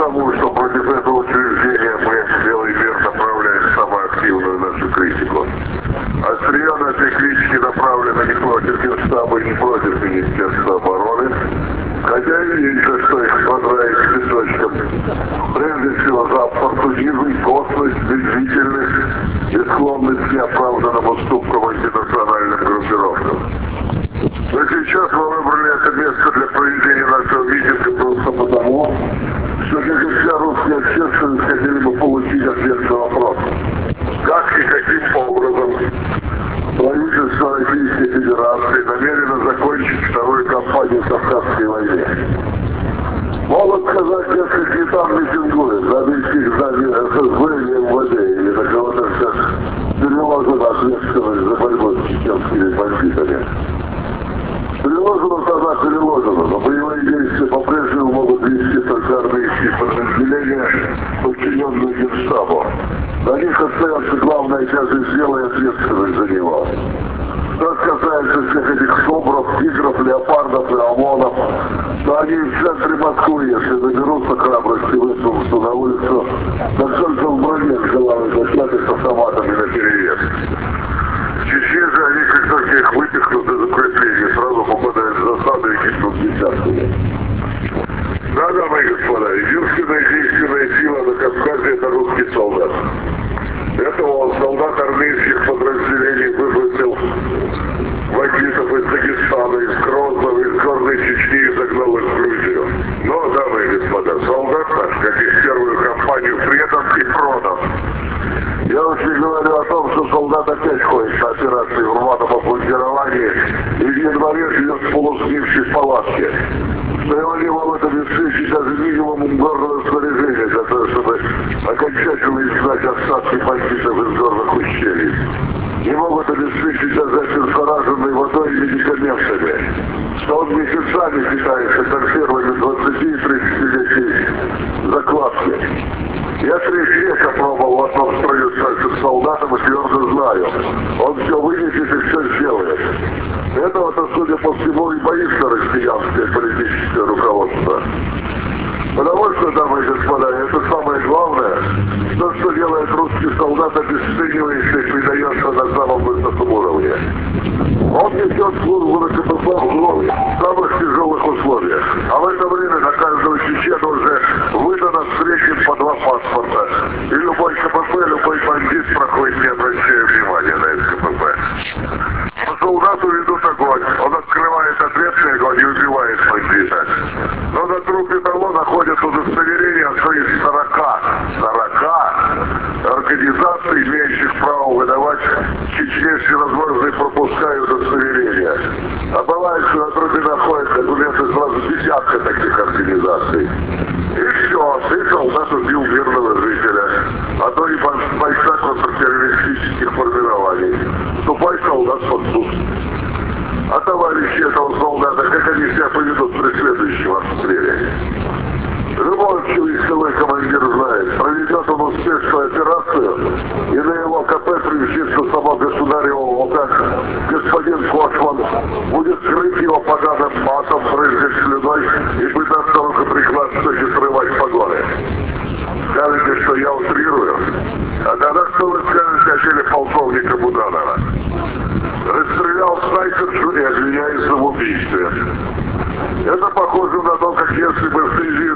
потому, что против этого учреждения мы, Белый мир, направляем самую активную нашу критику. Острие нашей критики направлено не против Генштаба и не против Министерства обороны, хотя и видно, что их поздравить с цветочком. Прежде всего за оппортунизм, косность, бессительность и склонность к неоправданным уступкам антинациональным группировкам. Но сейчас мы выбрали это место для проведения нашего митинга просто потому, что как и вся русская общественность хотели бы получить ответ на вопрос, как и каким образом правительство Российской Федерации намерено закончить вторую кампанию в Кавказской войне. Могут сказать, дескать, не там митингует, надо идти к зданию ФСБ или МВД, или на кого-то сейчас переложена ответственность за борьбу с чеченскими бандитами. Переложено тогда переложено, но боевые действия по-прежнему могут вести только армейские подразделения, подчиненные Генштабу. На них остается главная тяжесть дела и ответственность за него. Что касается всех этих СОБРов, тигров, леопардов и ОМОНов, то они в центре Москвы, если наберутся храбрости, высунутся на улицу, так только в броне с головой заснятых с автоматами наперевес. В Чечне же они, как только их выпихнут из укрепления, сразу попадают в засады и гибнут десятками. Да, дамы и господа, единственная действенная сила на Кавказе – это русский солдат. Этого солдат армейских подразделений выбросил бандитов из Дагестана, из Грозного, из Горной Чечни и загнал их в Грузию. Но, дамы и господа, солдат наш, как и в первую кампанию, предан и продан. Я уж не говорю о том, что солдат опять ходит на операции в рваном обмундировании и в январе живет в полусгнившей палатке. Что его не могут обеспечить даже минимумом горного снаряжения для того, чтобы окончательно изгнать остатки бандитов из горных ущелий. Не могут обеспечить даже обеззараженной водой и медикаментами. Что он месяцами питается консервами 20 и 30-летней закладки. Я 3 века пробовал в одном строю с солдатом и твердо знаю. Он все вынесет и все сделает. Этого-то, судя по всему, и боится россиянское политическое руководство. Потому что, дамы и господа, это самое главное, то, что делает русский солдат, обесценивается и предается на самом высоком уровне. Он несет службу на КПП в самых тяжелых условиях. А в это время на каждого чечена уже выдано в среднем по 2 паспорта. И любой КПП, любой бандит проходит, не обращая внимания на это КПП. По солдату ведут огонь. Он открывает ответный огонь и убивает бандита. Но на трупе того находят удостоверение от своих 40 организаций, имеющих право выдавать Чечне всевозможные пропуска и удостоверения. А бывает, что на трупе находят документы сразу десятка таких организаций. И все, ты солдат убил мирного жителя, а то и бойца контртеррористических формирований. Ступай, солдат, под суд. А товарищи этого солдата, как они себя поведут при следующем обстреле? Любой войсковой командир знает, проведет он успешную операцию, и на его КП примчится само государево ОК, господин Кошман, будет крыть его поганым матом, брызгать слюной и пытаться рукоприкладствовать и срывать погоны. Скажете, что я утрирую? А тогда что вы скажете о деле полковника Буданова? Расстрелял снайпершу и обвиняется в убийстве. Это похоже на то, как если бы в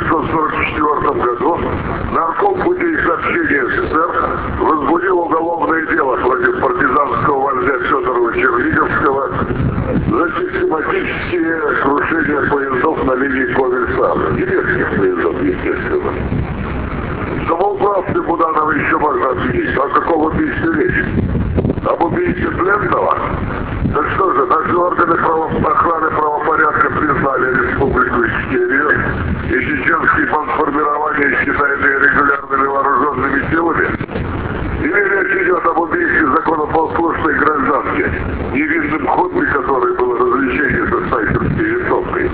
1944 году нарком путей сообщения СССР возбудил уголовное дело против партизанского вождя Федорова Черниговского за систематические крушения поездов на линии Ковель-Савр. Немецких поездов, естественно. Самоуправстве Буданова еще можно обвинить. О каком убийстве речь? Об убийстве пленного? Так что же, наши органы охраны правопорядка признали Республику Ичкерию и чеченские бандформирования считают ее регулярными вооруженными силами? Или речь идет об убийстве законопослушной гражданки, невинным хобби которой было развлечение со снайперской винтовкой?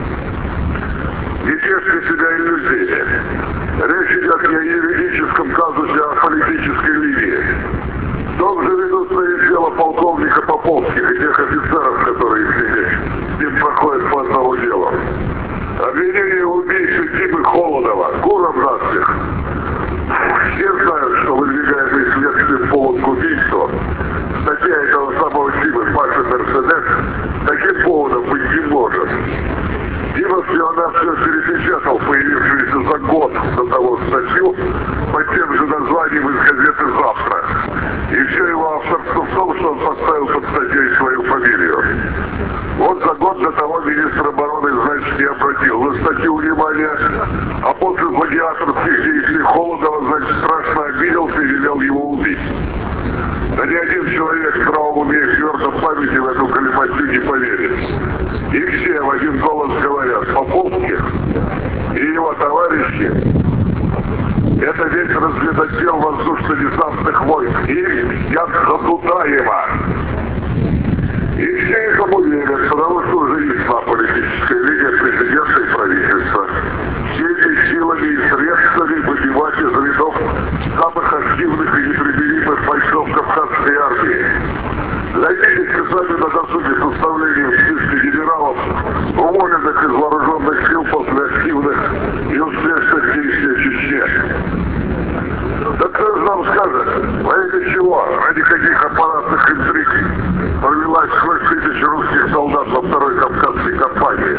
Не тешьте себя иллюзиями. Речь идет не о юридическом казусе, а о политической линии. В том же ведут свои дело полковника Поповских и тех офицеров, которые с ним проходят по одному делу. Обвинение в убийстве Тимы Холодова, Куровна, за год до того статью под тем же названием из газеты «Завтра». И все его авторство в том, что он поставил под статьей свою фамилию. Вот за год до того министр обороны, значит, не обратил на статью внимания, а после гладиаторских действий Холодова, значит, страшно обиделся и велел его убить. Да ни один человек в здравом уме и твердой памяти в эту галиматью не поверит. И все в один голос говорят: Поповский и его товарищи — это весь разведотдел воздушно-десантных войск, и мстят за Дудаева. И все этому верят, потому что уже ясна политическая линия президента и правительства. Всеми силами и средствами выбивать из рядов самых активных и непримиримых бойцов Кавказской армии. Займитесь сами на досуге составлением списка генералов, уволенных из вооруженных сил после активных и успешных действий в Чечне. Да кто же нам скажет, ради чего, ради каких аппаратных интриг провелась свой тысяч русских солдат во второй Кавказской кампании?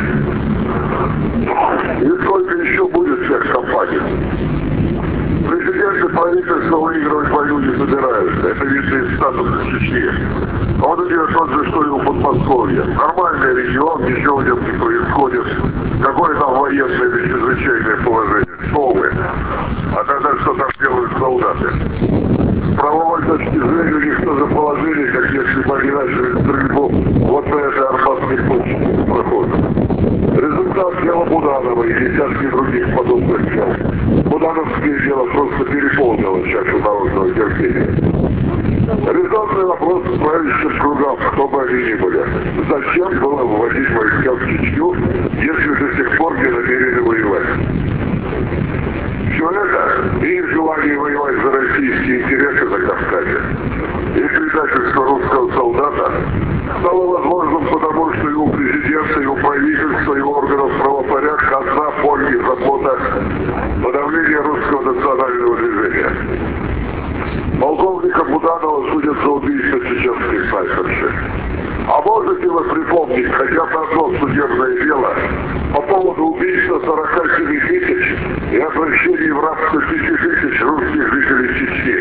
И сколько еще будет всех кампаний? Президент и правительство выигрывать войну не собираются. Это видно из статуса Чечни. Он идет тот же, что и у Подмосковья. Нормальный регион, ничего в нем не происходит. Какое там военное или чрезвычайное положение? Что вы? А тогда что там делают солдаты? С правовой точки зрения у них тоже положение, как если бы они начали стрельбу вот на этой Арбатской площади прохода. Результат дела Буданова и десятки других подобных дел. Будановское дело просто переполнило чашу народного терпения. Резонный вопрос в правящих кругах, кто бы они ни были. Зачем было вводить войска в Чечню, если до сих пор не намерены воевать? Все это и желание воевать за российские интересы на Кавказе, и предательство русского солдата стало возможным, потому что и у президента, и у правительства, и у органов правопорядка одна боль и забота — подавление русского национального движения. Полковника Буданова судят за убийство чеченской снайперши. А можете вы припомнить хотя бы одно судебное дело по поводу убийства 47 тысяч и обращения в рабство 5 тысяч русских жителей Чечни?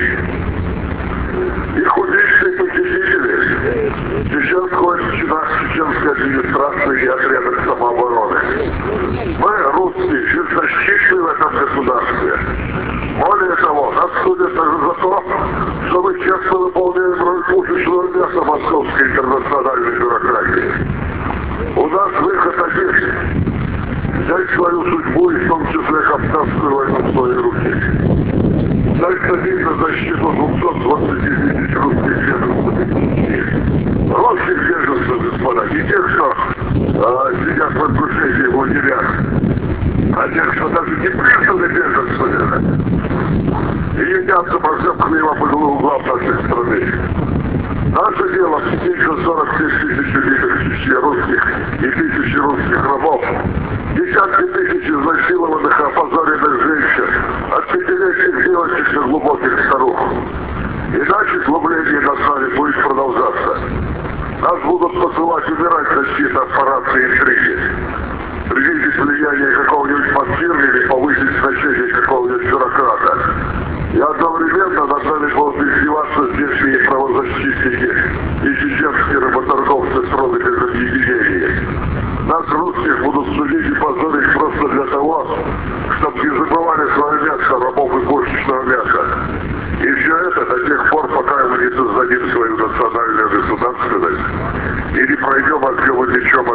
Их убийцы и похитители сейчас ходят в чинах чеченской администрации и отрядах самообороны. Мы, русские, беззащитны в этом государстве. Более того, нас судят даже за то, что мы честно выполняем роль пушечного мяса московской интернациональной бюрократии. У нас выход один — взять свою судьбу и в том числе Кавказскую войну в свои руки. Дать стабильно защиту 220 тысяч русских беженцев. Русских беженцев, господа, не тех, что сидят в отпущении в лагерях, а тех, что даже не признаны беженцами и едятся по всем хлебам и углам нашей страны. Наше дело — 47 тысяч убитых в Чечне русских и тысячи русских рабов, десятки тысяч изнасилованных и опозоренных женщин, от 5-летних девочек до глубоких старух. Иначе глубление на нами будет продолжаться. Нас будут посылать умирать за чьи-то аппараты и интриги. Придите влияние какого-нибудь банкира или повысить значение какого-нибудь бюрократа. И одновременно над нами будут издеваться здешние правозащитники и чеченские работорговцы страны без объединения. Нас, русских, будут судить и позорить просто для того, чтобы не забывали свое мясо, рабов и пушечного мяса. И все это до тех пор, пока мы не создадим свою национальную государственность и не пройдем огнем и мечом